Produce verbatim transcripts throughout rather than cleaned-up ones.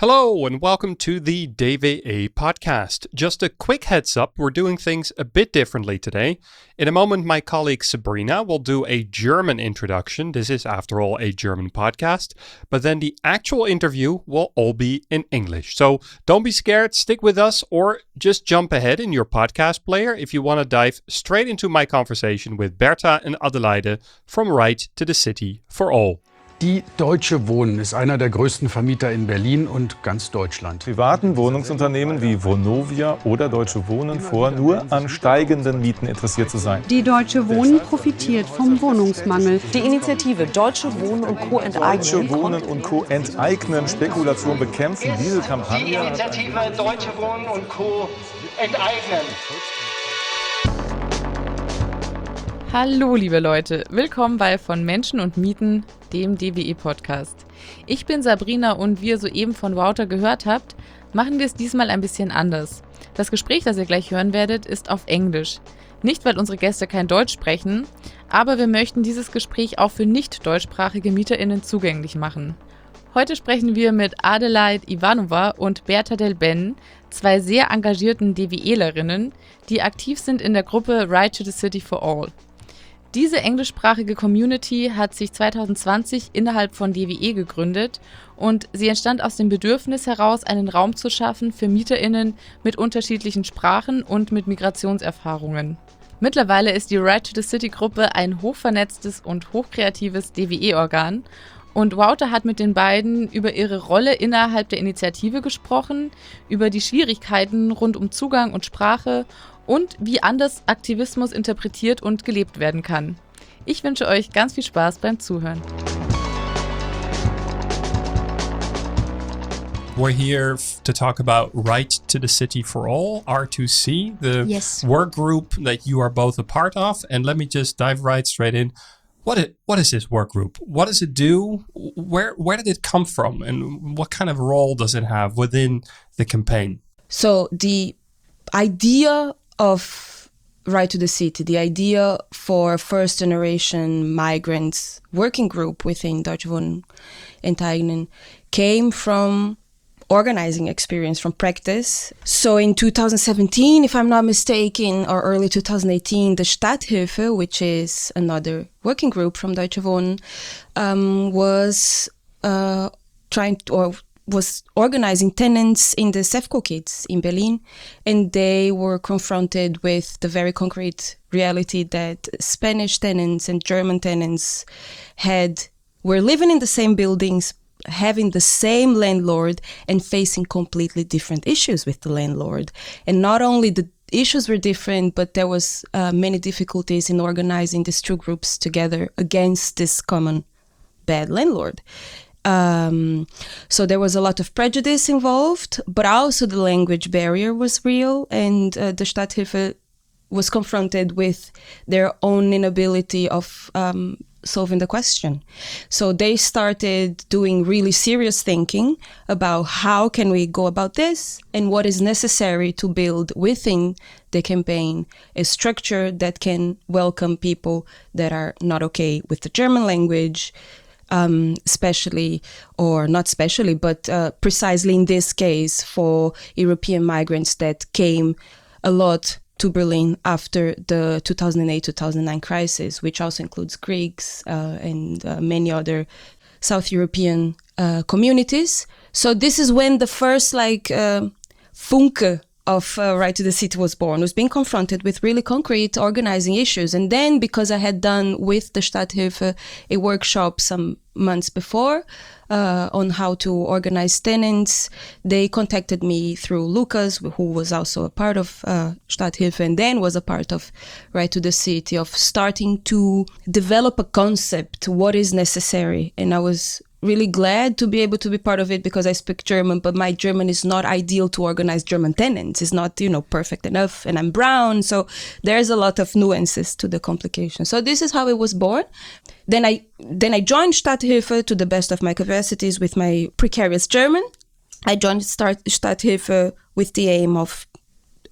Hello and welcome to the D V E podcast. Just a quick heads up, we're doing things a bit differently today. In a moment, my colleague Sabrina will do a German introduction. This is, after all, a German podcast. But then the actual interview will all be in English. So don't be scared, stick with us, or just jump ahead in your podcast player if you want to dive straight into my conversation with Berta and Adelaide from Right to the City for All. Die Deutsche Wohnen ist einer der größten Vermieter in Berlin und ganz Deutschland. Privaten Wohnungsunternehmen wie Vonovia oder Deutsche Wohnen vor, nur an steigenden Mieten interessiert zu sein. Die Deutsche Wohnen profitiert vom Wohnungsmangel. Die Initiative Deutsche Wohnen und Co. enteignen. Deutsche Wohnen und Co. enteignen, Spekulation bekämpfen. Diese Kampagne. Die Initiative Deutsche Wohnen und Co. enteignen. Hallo liebe Leute, willkommen bei Von Menschen und Mieten, dem D W E-Podcast. Ich bin Sabrina und wie ihr soeben von Wouter gehört habt, machen wir es diesmal ein bisschen anders. Das Gespräch, das ihr gleich hören werdet, ist auf Englisch. Nicht, weil unsere Gäste kein Deutsch sprechen, aber wir möchten dieses Gespräch auch für nicht deutschsprachige MieterInnen zugänglich machen. Heute sprechen wir mit Adelaide Ivanova und Berta Del Ben, zwei sehr engagierten DWElerinnen, die aktiv sind in der Gruppe Right to the City for All. Diese englischsprachige Community hat sich zwanzig zwanzig innerhalb von D W E gegründet und sie entstand aus dem Bedürfnis heraus, einen Raum zu schaffen für MieterInnen mit unterschiedlichen Sprachen und mit Migrationserfahrungen. Mittlerweile ist die Right to the City Gruppe ein hochvernetztes und hochkreatives D W E-Organ und Wouter hat mit den beiden über ihre Rolle innerhalb der Initiative gesprochen, über die Schwierigkeiten rund um Zugang und Sprache und wie anders Aktivismus interpretiert und gelebt werden kann. Ich wünsche euch ganz viel Spaß beim Zuhören. We're here f- to talk about Right to the City for All, R two C, the Yes. work group that you are both a part of. And let me just dive right straight in. What is, what is this work group? What does it do? Where where did it come from? And what kind of role does it have within the campaign? So the idea of Right to the City, the idea for first generation migrants working group within Deutsche Wohnen enteignen came from organizing experience, from practice. So in two thousand seventeen, if I'm not mistaken, or early two thousand eighteen, the Stadthilfe, which is another working group from Deutsche Wohnen, um, was uh, trying to, or was organizing tenants in the SEFCO kids in Berlin, and they were confronted with the very concrete reality that Spanish tenants and German tenants had were living in the same buildings, having the same landlord, and facing completely different issues with the landlord. And not only the issues were different, but there was uh, many difficulties in organizing these two groups together against this common bad landlord. Um, so there was a lot of prejudice involved, but also the language barrier was real, and uh, the Stadthilfe was confronted with their own inability of um, solving the question. So they started doing really serious thinking about how can we go about this and what is necessary to build within the campaign a structure that can welcome people that are not okay with the German language, Um, especially, or not especially, but uh, precisely in this case for European migrants that came a lot to Berlin after the two thousand eight two thousand nine crisis, which also includes Greeks uh, and uh, many other South European uh, communities. So this is when the first like uh, Funke of uh, Right to the City was born, was being confronted with really concrete organizing issues. And then because I had done with the Stadthilfe a workshop some months before uh, on how to organize tenants, they contacted me through Lucas, who was also a part of uh, Stadthilfe and then was a part of Right to the City, of starting to develop a concept, what is necessary. And I was really glad to be able to be part of it because I speak German, but my German is not ideal to organize German tenants. It's not, you know, perfect enough, and I'm brown. So there's a lot of nuances to the complication. So this is how it was born. Then I then I joined Stadthilfe to the best of my capacities with my precarious German. I joined Start, Stadthilfe with the aim of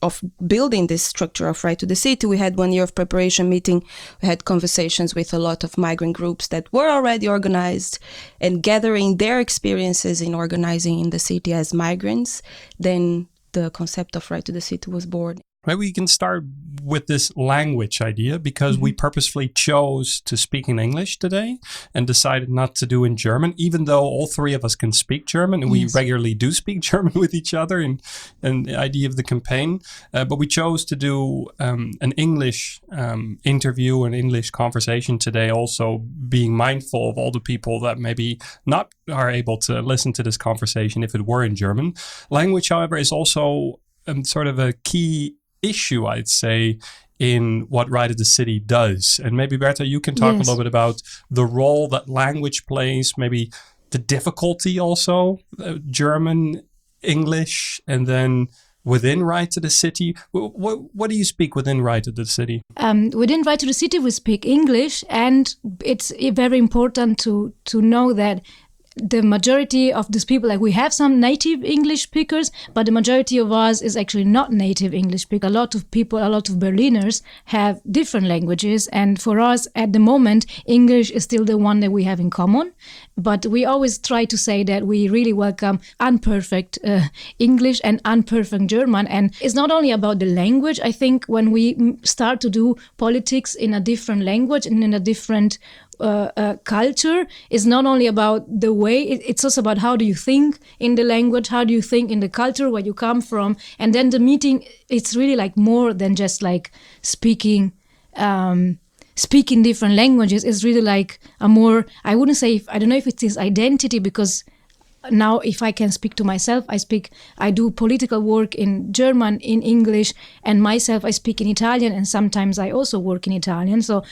of building this structure of Right to the City, we had one year of preparation meeting. We had conversations with a lot of migrant groups that were already organized and gathering their experiences in organizing in the city as migrants. Then the concept of Right to the City was born. Maybe we can start with this language idea, because mm-hmm. we purposefully chose to speak in English today and decided not to do in German, even though all three of us can speak German and yes. we regularly do speak German with each other in, in the idea of the campaign. Uh, but we chose to do um, an English um, interview, an English conversation today, also being mindful of all the people that maybe not are able to listen to this conversation if it were in German. Language, however, is also um, sort of a key issue, I'd say, in what Right to the City does. And maybe, Berta, you can talk yes. a little bit about the role that language plays, maybe the difficulty also, uh, German, English, and then within Right to the City. What, what, what do you speak within Right to the City? Um, within Right to the City, we speak English, and it's very important to, to know that the majority of these people, like we have some native English speakers, but the majority of us is actually not native English speakers. A lot of people, a lot of Berliners have different languages. And for us at the moment, English is still the one that we have in common. But we always try to say that we really welcome unperfect uh, English and unperfect German. And it's not only about the language. I think when we start to do politics in a different language and in a different Uh, uh, culture, is not only about the way, it, it's also about how do you think in the language, how do you think in the culture, where you come from. And then the meeting, it's really like more than just like speaking um, speaking different languages. It's really like a more, I wouldn't say, if, I don't know if it is identity, because now if I can speak to myself, I speak, I do political work in German, in English, and myself, I speak in Italian, and sometimes I also work in Italian. So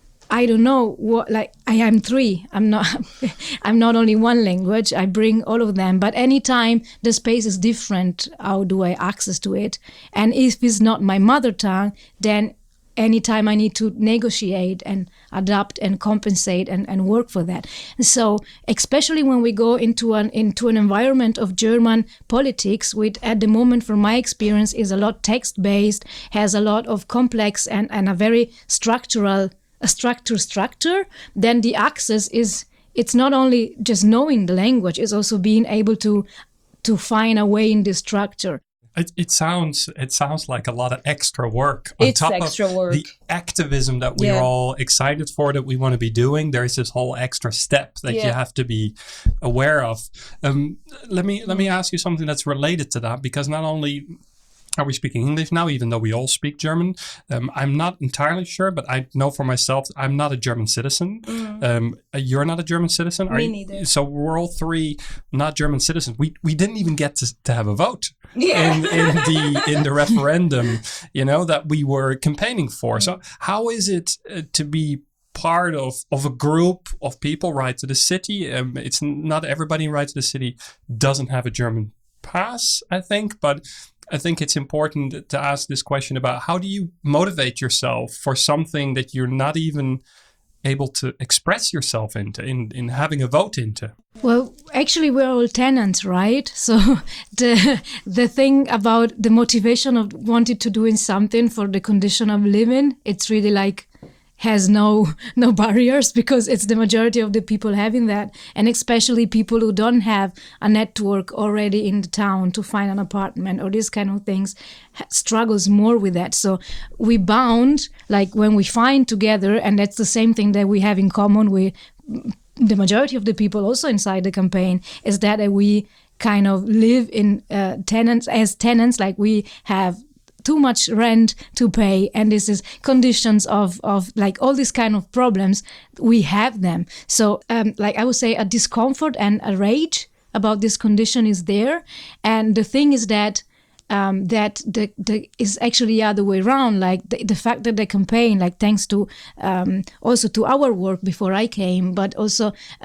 I don't know what, like, I am three. I'm not, I'm not only one language. I bring all of them. But anytime the space is different, how do I access to it? And if it's not my mother tongue, then anytime I need to negotiate and adapt and compensate and, and work for that. So especially when we go into an into an environment of German politics, which at the moment, from my experience, is a lot text-based, has a lot of complex and, and a very structural a structure structure, then the access is, it's not only just knowing the language, it's also being able to to find a way in the structure. It, it sounds it sounds like a lot of extra work on it's top extra of work. The activism that we're yeah. all excited for, that we want to be doing. There's this whole extra step that yeah. you have to be aware of. Um, let me let me ask you something that's related to that, because not only are we speaking English now, even though we all speak German? Um, I'm not entirely sure, but I know for myself, I'm not a German citizen. Mm. Um, you're not a German citizen? Me are neither. You? So we're all three not German citizens. We we didn't even get to, to have a vote yeah. in, in the in the referendum, you know, that we were campaigning for. Mm. So how is it uh, to be part of, of a group of people, Right to the City? Um, it's not everybody in Right to the City doesn't have a German pass, I think, but I think it's important to ask this question about how do you motivate yourself for something that you're not even able to express yourself into, in, in having a vote into? Well, actually, we're all tenants, right? So the the thing about the motivation of wanting to doing something for the condition of living, it's really like has no no barriers, because it's the majority of the people having that, and especially people who don't have a network already in the town to find an apartment or these kind of things struggles more with that. So we bound, like when we find together, and that's the same thing that we have in common with the majority of the people also inside the campaign, is that we kind of live in uh, tenants as tenants, like we have too much rent to pay, and this is conditions of of like all these kind of problems, we have them. So um, like I would say a discomfort and a rage about this condition is there. And the thing is that um, that the, the is actually the other way around. Like the, the fact that the campaign, like thanks to um, also to our work before I came, but also uh,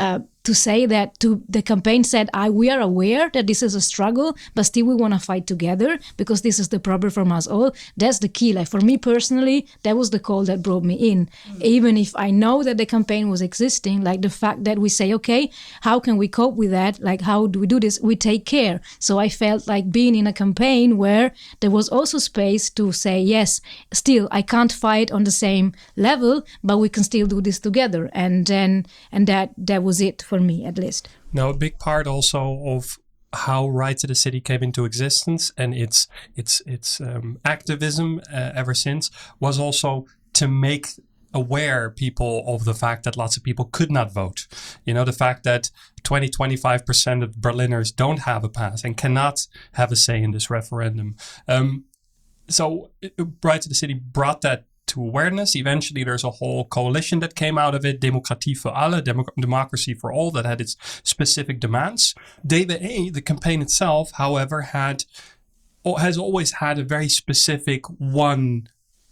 to say that to the campaign said, I, we are aware that this is a struggle, but still we want to fight together because this is the problem from us all. That's the key. Like for me personally, that was the call that brought me in. Mm. Even if I know that the campaign was existing, like the fact that we say, okay, how can we cope with that? Like, how do we do this? We take care. So I felt like being in a campaign where there was also space to say, yes, still, I can't fight on the same level, but we can still do this together. And then, and that, that was it for me, at least. Now, a big part also of how Right to the City came into existence and its its its um, activism uh, ever since was also to make aware people of the fact that lots of people could not vote. You know, the fact that twenty, twenty-five percent of Berliners don't have a pass and cannot have a say in this referendum. Um, so Right to the City brought that to awareness. Eventually, there's a whole coalition that came out of it, Demokratie für alle, Demo- Democracy for All, that had its specific demands. D W E, the campaign itself, however, had has always had a very specific one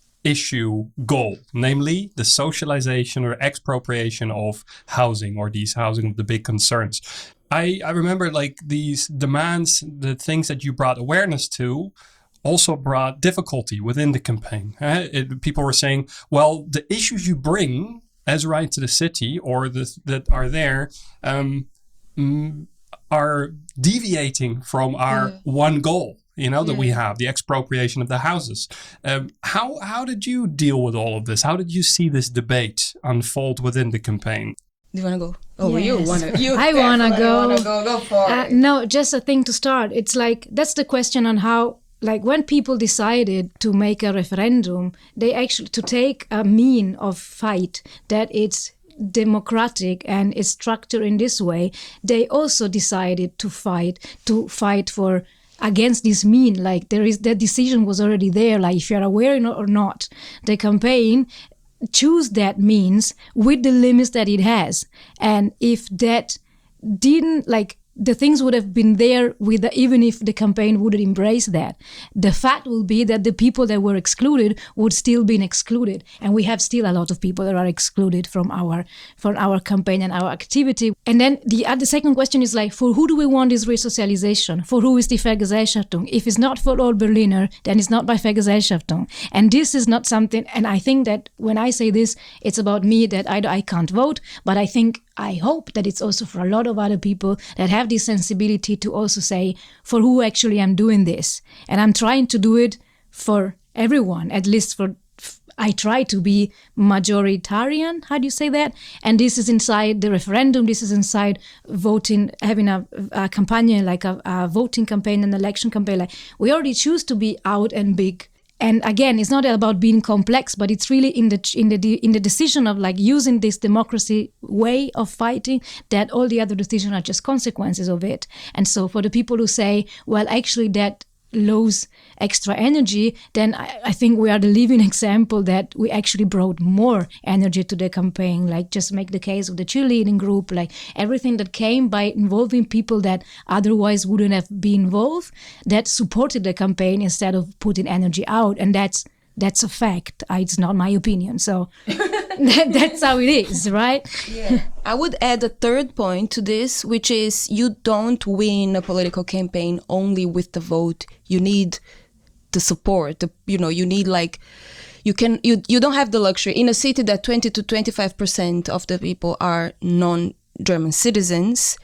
issue goal, namely the socialization or expropriation of housing, or these housing of the big concerns. I, I remember like these demands, the things that you brought awareness to, also brought difficulty within the campaign. Uh, it, people were saying, well, the issues you bring as Right to the City or the, that are there um, mm, are deviating from our yeah. one goal, you know, that yeah. we have, the expropriation of the houses. Um, how how did you deal with all of this? How did you see this debate unfold within the campaign? Do you want to go? Oh, yes. you want to you I want to go. go. Go for uh, it. No, just a thing to start. It's like, that's the question on how, like when people decided to make a referendum, they actually, to take a mean of fight that it's democratic and is structured in this way, they also decided to fight, to fight for against this mean. Like there is, that decision was already there. Like if you're aware or not, the campaign choose that means with the limits that it has. And if that didn't, like, the things would have been there with the, even if the campaign wouldn't embrace that. The fact will be that the people that were excluded would still be excluded, and we have still a lot of people that are excluded from our from our campaign and our activity. And then the uh, the second question is like, for who do we want this resocialization? For who is die Vergesellschaftung? If it's not for all Berliner, then it's not by Vergesellschaftung. And this is not something. And I think that when I say this, it's about me, that I I can't vote, but I think. I hope that it's also for a lot of other people that have this sensibility to also say, for who actually I'm doing this. And I'm trying to do it for everyone, at least for, I try to be majoritarian, how do you say that? And this is inside the referendum, this is inside voting, having a, a campaign, like a, a voting campaign, an election campaign. Like we already choose to be out and big. And again, it's not about being complex, but it's really in the in the in the decision of like using this democracy way of fighting, that all the other decisions are just consequences of it. And so for the people who say, well, actually that lose extra energy, then I, I think we are the living example that we actually brought more energy to the campaign. Like just make the case of the cheerleading group, like everything that came by involving people that otherwise wouldn't have been involved, that supported the campaign instead of putting energy out. And that's that's a fact. I, it's not my opinion. So that, that's how it is, right? Yeah. I would add a third point to this, which is you don't win a political campaign only with the vote. You need the support. The, you know, you need like, you can you you don't have the luxury in a city that twenty to twenty-five percent of the people are non-German citizens,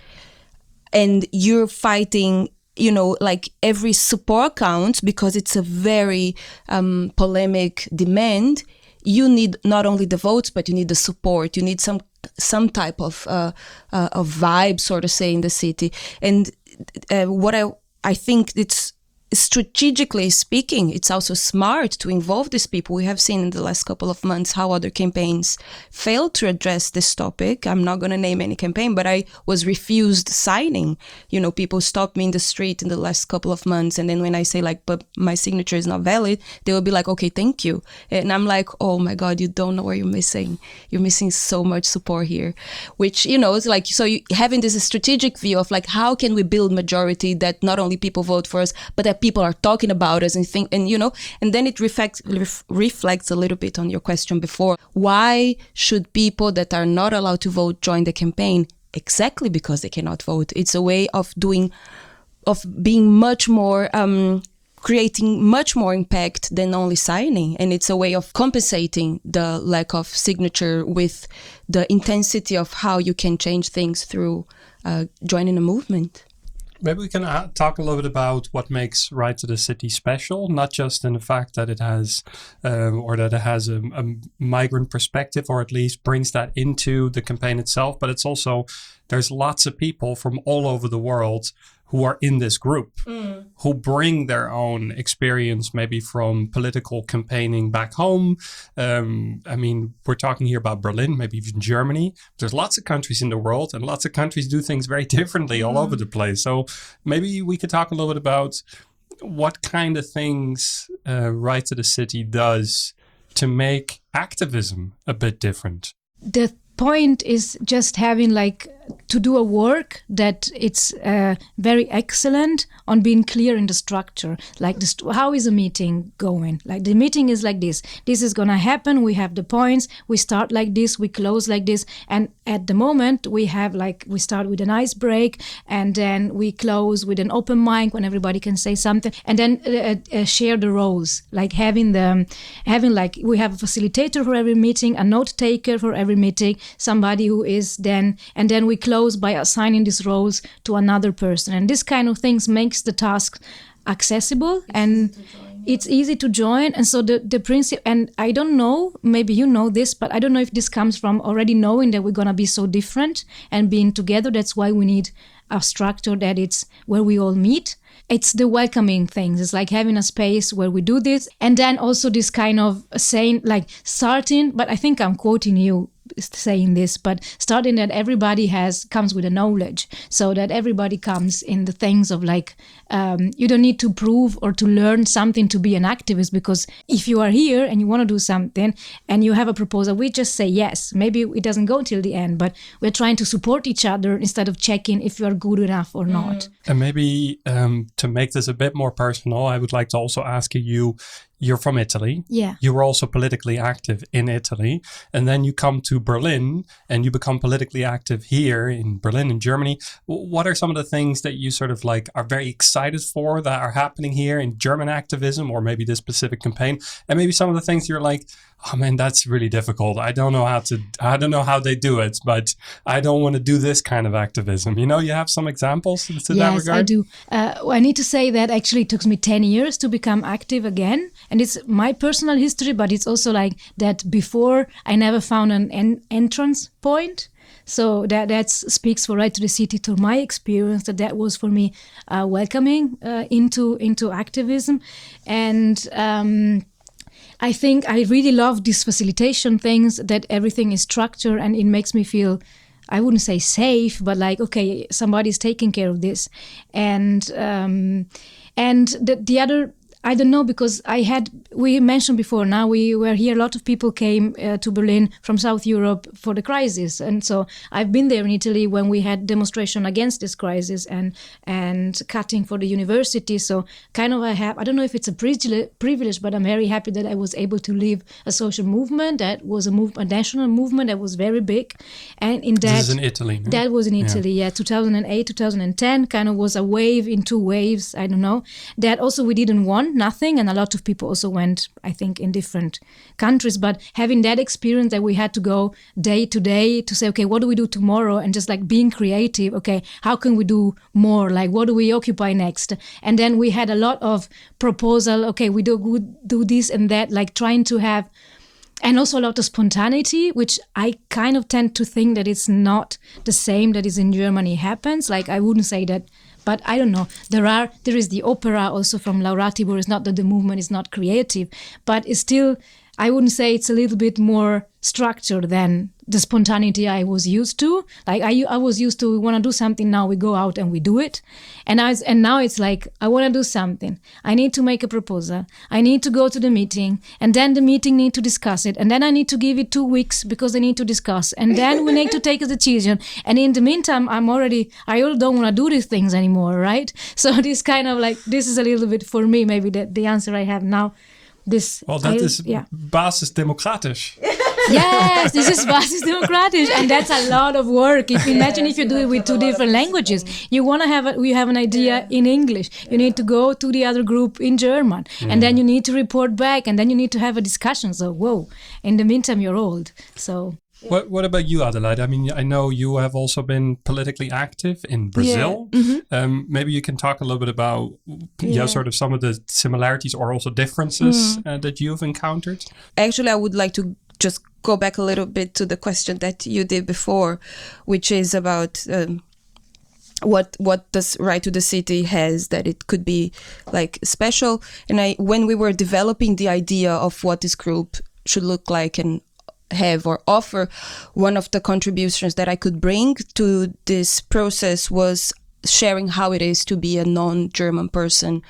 and you're fighting. You know, like every support counts because it's a very um, polemic demand. You need not only the votes, but you need the support. You need some some type of uh, uh, of vibe, sort of say, in the city. And uh, what I I think it's strategically speaking, it's also smart to involve these people. We have seen in the last couple of months how other campaigns failed to address this topic. I'm not going to name any campaign, but I was refused signing. You know, people stopped me in the street in the last couple of months. And then when I say like, but my signature is not valid, they will be like, okay, thank you. And I'm like, oh my God, you don't know what you're missing. You're missing so much support here, which, you know, it's like, so you having this strategic view of like, how can we build majority that not only people vote for us, but that people are talking about us and think, and you know, and then it reflects ref, reflects a little bit on your question before. Why should people that are not allowed to vote join the campaign? exactly because they cannot vote. It's a way of doing, of being much more, um, creating much more impact than only signing. And it's a way of compensating the lack of signature with the intensity of how you can change things through uh, joining a movement. Maybe we can uh, talk a little bit about what makes Right to the City special, not just in the fact that it has, um, or that it has a, a migrant perspective, or at least brings that into the campaign itself, but it's also, there's lots of people from all over the world who are in this group, mm. who bring their own experience, maybe from political campaigning back home. Um, I mean, we're talking here about Berlin, maybe even Germany. There's lots of countries in the world, and lots of countries do things very differently mm. all over the place. So maybe we could talk a little bit about what kind of things uh, Right to the City does to make activism a bit different. The point is just having like to do a work that it's uh, very excellent on being clear in the structure. Like this, how is a meeting going? Like the meeting is like this. This is gonna happen. We have the points. We start like this. We close like this. And at the moment we have like, we start with an ice break and then we close with an open mic when everybody can say something and then uh, uh, share the roles. Like having the, having like, we have a facilitator for every meeting, a note taker for every meeting, somebody who is then, and then we close by assigning these roles to another person. And this kind of things makes the task accessible and it's easy to join. And so the, the principle, and I don't know, maybe you know this, but I don't know if this comes from already knowing that we're going to be so different and being together. That's why we need a structure that it's where we all meet. It's the welcoming things. It's like having a space where we do this. And then also this kind of saying, like starting, but I think I'm quoting you saying this, but starting that everybody has comes with a knowledge, so that everybody comes in the things of like um, you don't need to prove or to learn something to be an activist, because if you are here and you want to do something and you have a proposal, we just say yes. Maybe it doesn't go till the end, but we're trying to support each other instead of checking if you are good enough or not. And maybe um, to make this a bit more personal, I would like to also ask you, you're from Italy. Yeah. You were also politically active in Italy. And then you come to Berlin and you become politically active here in Berlin, in Germany. What are some of the things that you sort of like are very excited for that are happening here in German activism, or maybe this specific campaign? And maybe some of the things you're like, oh man, that's really difficult. I don't know how to, I don't know how they do it, but I don't want to do this kind of activism. You know, you have some examples to yes, that regard? Yes, I do. Uh, I need to say that actually it took me ten years to become active again. And it's my personal history, but it's also like that before I never found an en- entrance point. So that that speaks for Right to the City, to my experience, that that was for me uh, welcoming uh, into, into activism. And um, I think I really love these facilitation things, that everything is structured and it makes me feel, I wouldn't say safe, but like, okay, somebody's taking care of this. And um, and the, the other, I don't know, because I had, we mentioned before, now we were here, a lot of people came uh, to Berlin from South Europe for the crisis. And so I've been there in Italy when we had demonstration against this crisis and and cutting for the university. So kind of I have, I don't know if it's a privilege, but I'm very happy that I was able to lead a social movement that was a, move, a national movement that was very big. And in that, this is in Italy, no? That was in Italy, yeah, yeah two thousand eight, two thousand ten, kind of was a wave in two waves, I don't know. That also we didn't want nothing, and a lot of people also went, I think, in different countries, but having that experience that we had to go day to day to say, okay, what do we do tomorrow, and just like being creative, okay, how can we do more, like what do we occupy next? And then we had a lot of proposal, okay, we do good, do this and that, like trying to have, and also a lot of spontaneity, which I kind of tend to think that it's not the same that is in Germany happens. Like I wouldn't say that, but I don't know. There are there is the opera also from Laura Tibor. It's not that the movement is not creative, but it's still, I wouldn't say it's a little bit more structured than the spontaneity I was used to. Like I, I was used to, we want to do something, now we go out and we do it. And I and now it's like, I want to do something. I need to make a proposal. I need to go to the meeting, and then the meeting need to discuss it. And then I need to give it two weeks because they need to discuss. And then we need to take a decision. And in the meantime, I'm already, I already don't want to do these things anymore, right? So this kind of like, this is a little bit for me, maybe the, the answer I have now. This, well, that I, is yeah. basisdemocratisch. Yes, this is Basisdemokratisch, and that's a lot of work. If imagine if you do it with two different languages, you want to have a, we have an idea in English. You need to go to the other group in German, mm. and then you need to report back, and then you need to have a discussion. So whoa! In the meantime, you're old. So. What What about you, Adelaide? I mean, I know you have also been politically active in Brazil. Yeah. Mm-hmm. Um, maybe you can talk a little bit about, yeah, yeah sort of some of the similarities or also differences mm. uh, that you've encountered. Actually, I would like to just go back a little bit to the question that you did before, which is about um, what what this Right to the City has that it could be like special. And I, when we were developing the idea of what this group should look like and have or offer, one of the contributions that I could bring to this process was sharing how it is to be a non-German person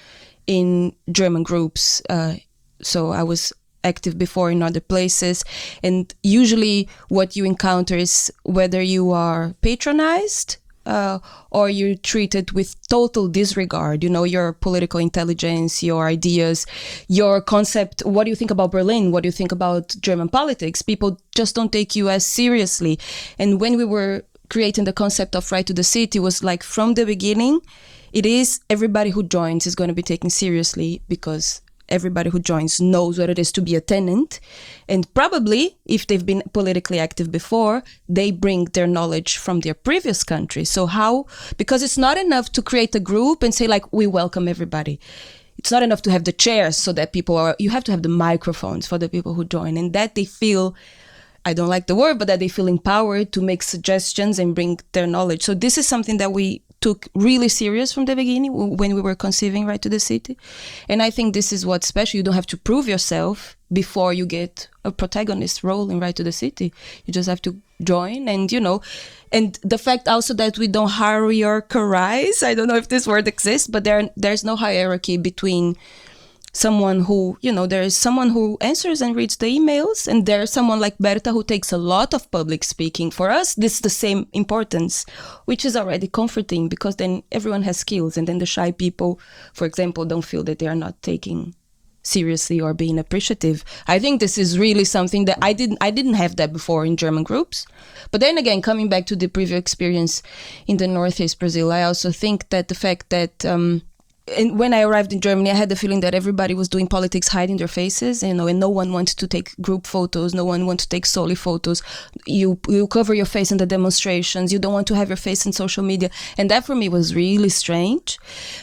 in German groups. Uh, so I was active before in other places, and usually what you encounter is whether you are patronized uh, or you're treated with total disregard, you know, your political intelligence, your ideas, your concept. What do you think about Berlin? What do you think about German politics? People just don't take you as seriously. And when we were creating the concept of Right to the City, it was like from the beginning, it is everybody who joins is going to be taken seriously, because everybody who joins knows what it is to be a tenant. And probably, if they've been politically active before, they bring their knowledge from their previous country. So how, because it's not enough to create a group and say like, we welcome everybody. It's not enough to have the chairs so that people are, you have to have the microphones for the people who join, and that they feel, I don't like the word, but that they feel empowered to make suggestions and bring their knowledge. So this is something that we took really serious from the beginning when we were conceiving Right to the City. And I think this is what's special. You don't have to prove yourself before you get a protagonist role in Right to the City. You just have to join, and, you know, and the fact also that we don't hierarchize, I don't know if this word exists, but there there's no hierarchy between someone who, you know, there is someone who answers and reads the emails, and there's someone like Berta who takes a lot of public speaking. For us, this is the same importance, which is already comforting, because then everyone has skills, and then the shy people, for example, don't feel that they are not taking seriously or being appreciative. I think this is really something that I didn't I didn't have that before in German groups. But then again, coming back to the previous experience in the Northeast Brazil, I also think that the fact that um, and when I arrived in Germany, I had the feeling that everybody was doing politics hiding their faces, you know, and no one wanted to take group photos, no one wanted to take solo photos. You you cover your face in the demonstrations, you don't want to have your face in social media. And that for me was really strange.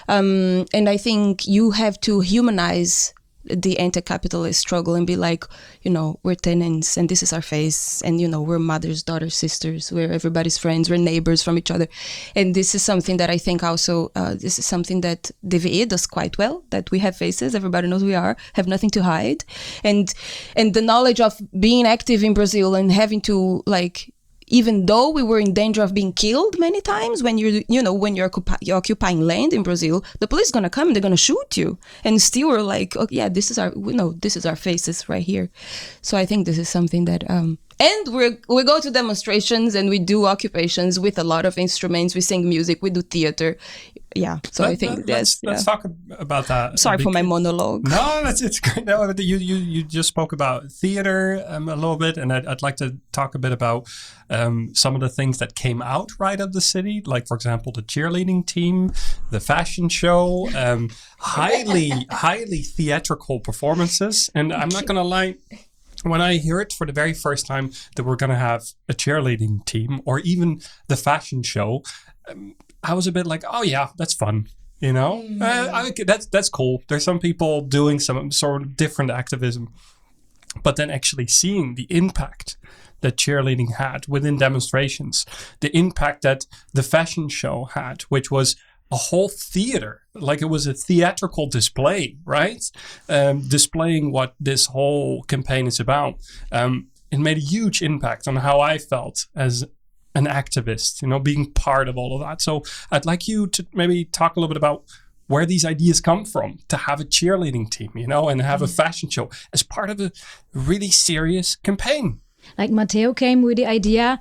Um, and I think you have to humanize the anti-capitalist struggle and be like, you know, we're tenants and this is our face, and, you know, we're mothers, daughters, sisters, we're everybody's friends, we're neighbors from each other. And this is something that I think also, uh, this is something that D V E does quite well, that we have faces, everybody knows we are, have nothing to hide. And and the knowledge of being active in Brazil and having to, like, even though we were in danger of being killed many times, when you're, you know, when you're, occupi- you're occupying land in Brazil, the police is going to come and they're going to shoot you. And still we're like, oh, yeah, this is our, you know, this is our faces right here. So I think this is something that, um, and we we go to demonstrations and we do occupations with a lot of instruments. We sing music, we do theater. Yeah, so let, I think let, that's... Let's, let's yeah. talk about that. Sorry for my monologue. No, that's it's great. No, you, you, you just spoke about theater um, a little bit, and I'd, I'd like to talk a bit about um, some of the things that came out right of the city, like, for example, the cheerleading team, the fashion show, um, highly, highly theatrical performances. And I'm not going to lie, when I hear it for the very first time that we're going to have a cheerleading team or even the fashion show, um, I was a bit like, oh yeah, that's fun. You know, mm. uh, I, that's that's cool. There's some people doing some sort of different activism, but then actually seeing the impact that cheerleading had within demonstrations, the impact that the fashion show had, which was a whole theater, like it was a theatrical display, right? Um, displaying what this whole campaign is about. Um, it made a huge impact on how I felt as an activist, you know, being part of all of that. So I'd like you to maybe talk a little bit about where these ideas come from, to have a cheerleading team, you know, and have a fashion show as part of a really serious campaign. Like Matteo came with the idea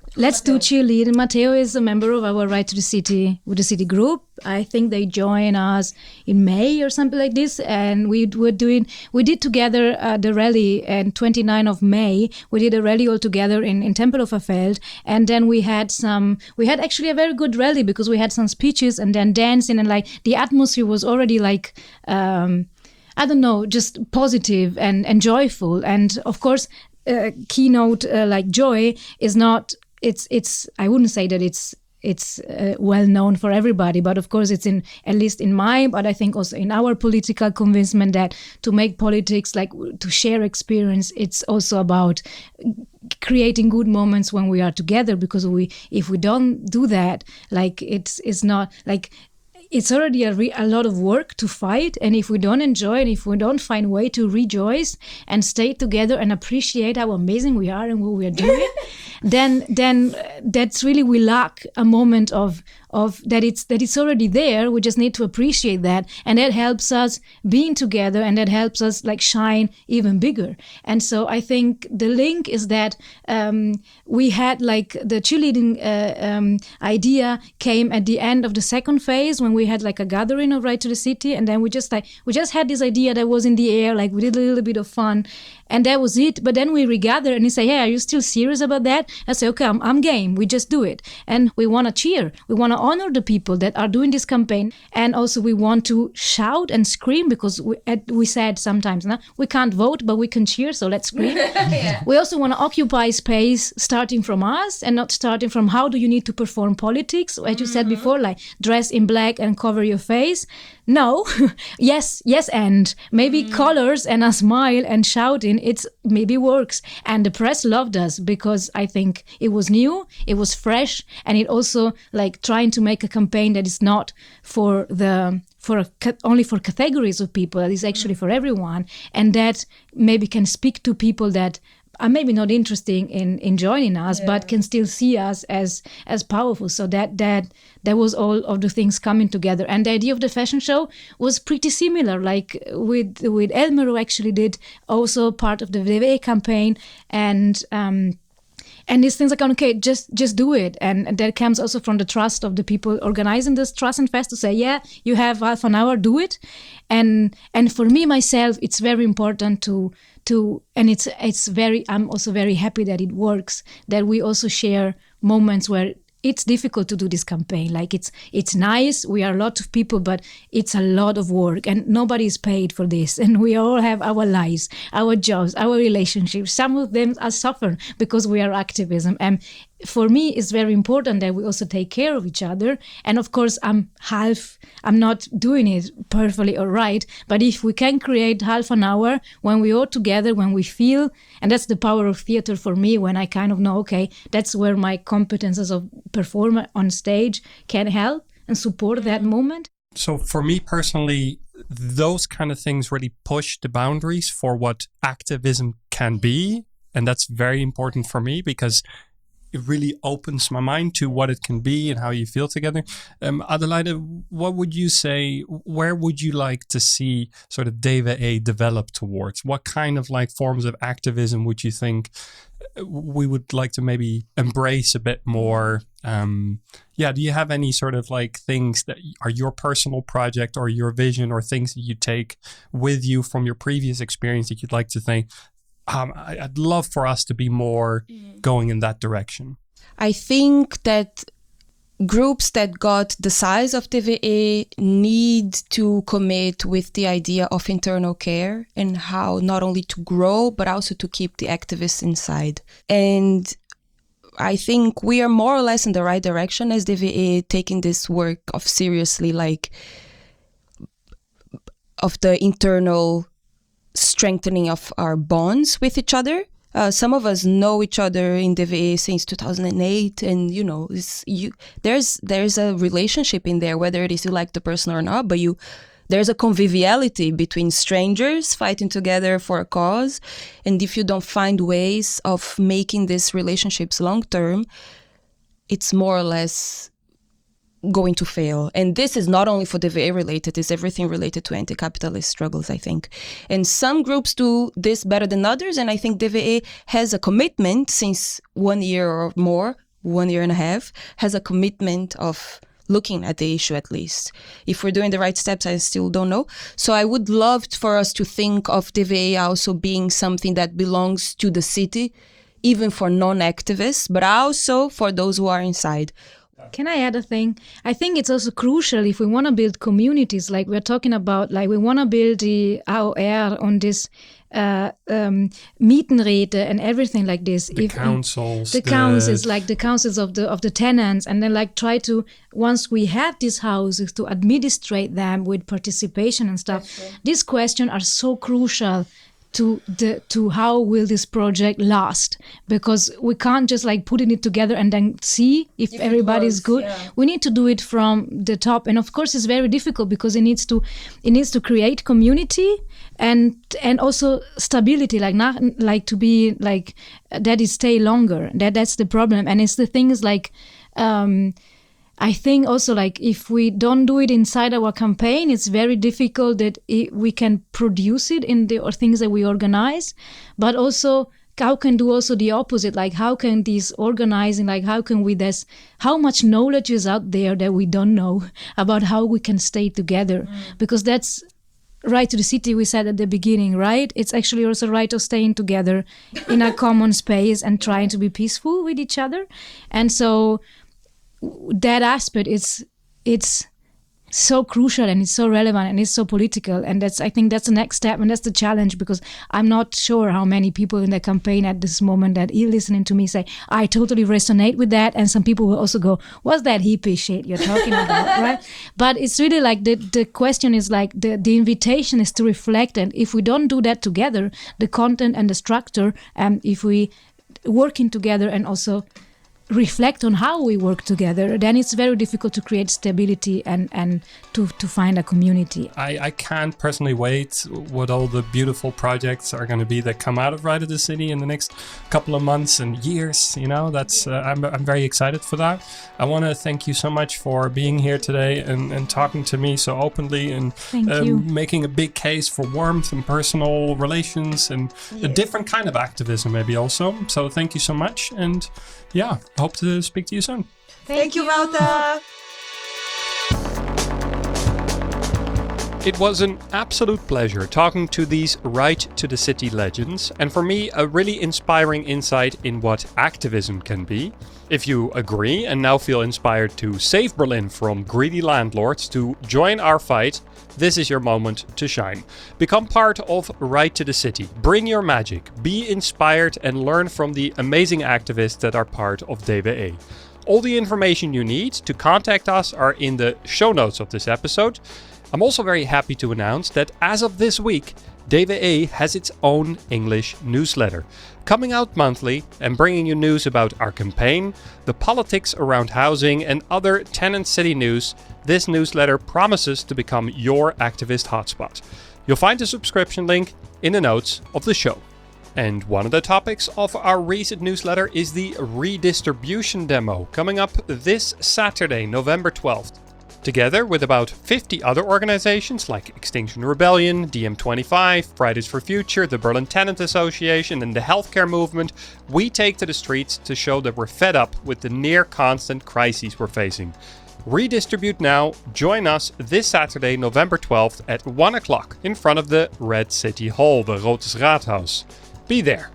let's do cheerleading. Matteo is a member of our Right to the City with the City group. I think they joined us in May or something like this, and we were doing. We did together uh, the rally, and twenty-ninth of May we did a rally all together in in Tempelhoferfeld, and then we had some. We had actually a very good rally because we had some speeches and then dancing, and like the atmosphere was already like. Um, I don't know, just positive and, and joyful. And of course, uh, keynote uh, like Joy is not, it's, it's. I wouldn't say that it's it's uh, well known for everybody, but of course it's in, at least in my, but I think also in our political convincement that to make politics, like to share experience, it's also about creating good moments when we are together, because we, if we don't do that, like it's, it's not like, it's already a, re- a lot of work to fight, and if we don't enjoy it, if we don't find a way to rejoice and stay together and appreciate how amazing we are and what we are doing, then then that's really, we lack a moment of of that it's that it's already there. We just need to appreciate that, and that helps us being together, and that helps us like shine even bigger. And so I think the link is that um, we had like the cheerleading uh, um, idea came at the end of the second phase when we had like a gathering of Right to the City, and then we just like we just had this idea that was in the air, like we did a little bit of fun, and that was it. But then we regather and he say, "Hey, are you still serious about that?" I say, "Okay, I'm, I'm game. We just do it." And we want to cheer. We want to honor the people that are doing this campaign, and also we want to shout and scream, because we, we said sometimes, no, we can't vote, but we can cheer, so let's scream. Yeah. We also want to occupy space starting from us, and not starting from how do you need to perform politics, as you mm-hmm. said before, like dress in black and cover your face. No, yes, yes, and maybe mm. colors and a smile and shouting, it's maybe works. And the press loved us because I think it was new, it was fresh, and it also like trying to make a campaign that is not for the for a, only for categories of people, that is actually for everyone, and that maybe can speak to people that are maybe not interested in, in joining us, yeah. but can still see us as as powerful. So that that that was all of the things coming together. And the idea of the fashion show was pretty similar, like with with Elmer, who actually did also part of the D V A campaign, and um, and these things like, okay, just just do it. And, and that comes also from the trust of the people organizing this Trust and Fest to say, yeah, you have half an hour, do it. And and for me myself, it's very important to to and it's it's very I'm also very happy that it works, that we also share moments where it's difficult to do this campaign. Like it's it's nice, we are a lot of people, but it's a lot of work and nobody is paid for this. And we all have our lives, our jobs, our relationships. Some of them are suffering because we are activism. And for me, it's very important that we also take care of each other. And of course, I'm half, I'm not doing it perfectly or right, but if we can create half an hour when we all together, when we feel, and that's the power of theater for me, when I kind of know, okay, that's where my competences of performer on stage can help and support that moment. So for me personally, those kind of things really push the boundaries for what activism can be. And that's very important for me because it really opens my mind to what it can be and how you feel together. Um, Adelaide, what would you say, where would you like to see sort of D V A develop towards? What kind of like forms of activism would you think we would like to maybe embrace a bit more? Um, yeah, do you have any sort of like things that are your personal project or your vision or things that you take with you from your previous experience that you'd like to think, Um, I'd love for us to be more going in that direction? I think that groups that got the size of D V A need to commit with the idea of internal care and how not only to grow, but also to keep the activists inside. And I think we are more or less in the right direction as D V A, taking this work of seriously, like of the internal strengthening of our bonds with each other. Uh, some of us know each other in D V A since two thousand eight, and you know, it's, you, there's there's a relationship in there, whether it is you like the person or not. But you, there's a conviviality between strangers fighting together for a cause, and if you don't find ways of making these relationships long term, it's more or less going to fail. And this is not only for D V A related, it's everything related to anti-capitalist struggles, I think. And some groups do this better than others, and I think D V A has a commitment since one year or more one year and a half, has a commitment of looking at the issue at least. If we're doing the right steps, I still don't know. So I would love for us to think of D V A also being something that belongs to the city, even for non-activists, but also for those who are inside. Can I add a thing? I think it's also crucial if we want to build communities, like we're talking about, like we want to build the A O R on this uh, um, Mietenräte and everything like this. The if, councils. The, the councils, like the councils of the of the tenants, and then like try to, once we have these houses, to administrate them with participation and stuff. These questions are so crucial to the to how will this project last, because we can't just like putting it together and then see if, if everybody's good. Yeah. We need to do it from the top, and of course it's very difficult because it needs to it needs to create community and and also stability, like not like to be like that it stay longer. That that's the problem, and it's the thing is like. Um, I think also like if we don't do it inside our campaign, it's very difficult that it, we can produce it in the or things that we organize, but also how can do also the opposite, like how can these organizing, like how can we, there's how much knowledge is out there that we don't know about how we can stay together, mm. because that's right to the city we said at the beginning, right? It's actually also right of staying together in a common space and trying to be peaceful with each other. And so that aspect is it's so crucial and it's so relevant and it's so political, and that's I think that's the next step, and that's the challenge, because I'm not sure how many people in the campaign at this moment that are listening to me say I totally resonate with that, and some people will also go, what's that hippie shit you're talking about, right? But it's really like the the question is like the the invitation is to reflect, and if we don't do that together, the content and the structure, and if we working together and also reflect on how we work together, then it's very difficult to create stability and, and to, to find a community. I, I can't personally wait what all the beautiful projects are going to be that come out of Right of the City in the next couple of months and years. You know, that's uh, I'm, I'm very excited for that. I want to thank you so much for being here today and, and talking to me so openly and um, making a big case for warmth and personal relations and yes. a different kind of activism maybe also. So thank you so much, and yeah, hope to speak to you soon. Thank, Thank you, Wouter. It was an absolute pleasure talking to these Right to the City legends, and for me a really inspiring insight in what activism can be. If you agree and now feel inspired to save Berlin from greedy landlords, to join our fight, this is your moment to shine. Become part of Right to the City. Bring your magic, be inspired, and learn from the amazing activists that are part of D V A. All the information you need to contact us are in the show notes of this episode. I'm also very happy to announce that as of this week, D V A has its own English newsletter, coming out monthly and bringing you news about our campaign, the politics around housing, and other tenant city news. This newsletter promises to become your activist hotspot. You'll find the subscription link in the notes of the show. And one of the topics of our recent newsletter is the redistribution demo, coming up this Saturday, November twelfth. Together with about fifty other organizations like Extinction Rebellion, D M twenty-five, Fridays for Future, the Berlin Tenant Association, and the healthcare movement, we take to the streets to show that we're fed up with the near constant crises we're facing. Redistribute now. Join us this Saturday, November twelfth at one o'clock in front of the Red City Hall, the Rotes Rathaus. Be there.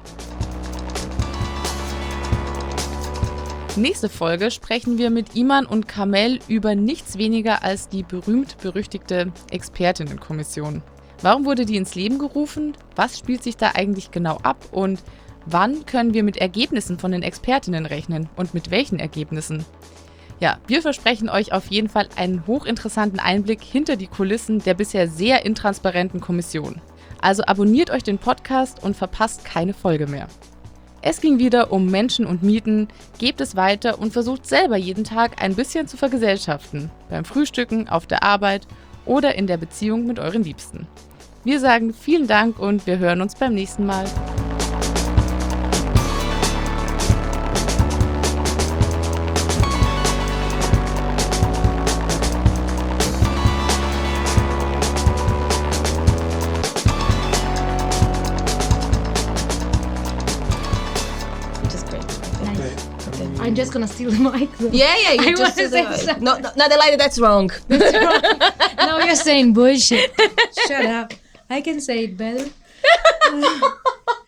Nächste Folge sprechen wir mit Iman und Kamel über nichts weniger als die berühmt-berüchtigte Expertinnenkommission. Warum wurde die ins Leben gerufen? Was spielt sich da eigentlich genau ab? Und wann können wir mit Ergebnissen von den Expertinnen rechnen? Und mit welchen Ergebnissen? Ja, wir versprechen euch auf jeden Fall einen hochinteressanten Einblick hinter die Kulissen der bisher sehr intransparenten Kommission. Also abonniert euch den Podcast und verpasst keine Folge mehr. Es ging wieder um Menschen und Mieten, gebt es weiter und versucht selber jeden Tag ein bisschen zu vergesellschaften. Beim Frühstücken, auf der Arbeit oder in der Beziehung mit euren Liebsten. Wir sagen vielen Dank und wir hören uns beim nächsten Mal. I'm just gonna steal the mic. Though. Yeah, yeah, you I just wanna do say the, something. no, no, no, Adelaide, that's wrong. No, you're saying bullshit. Shut up. I can say it better.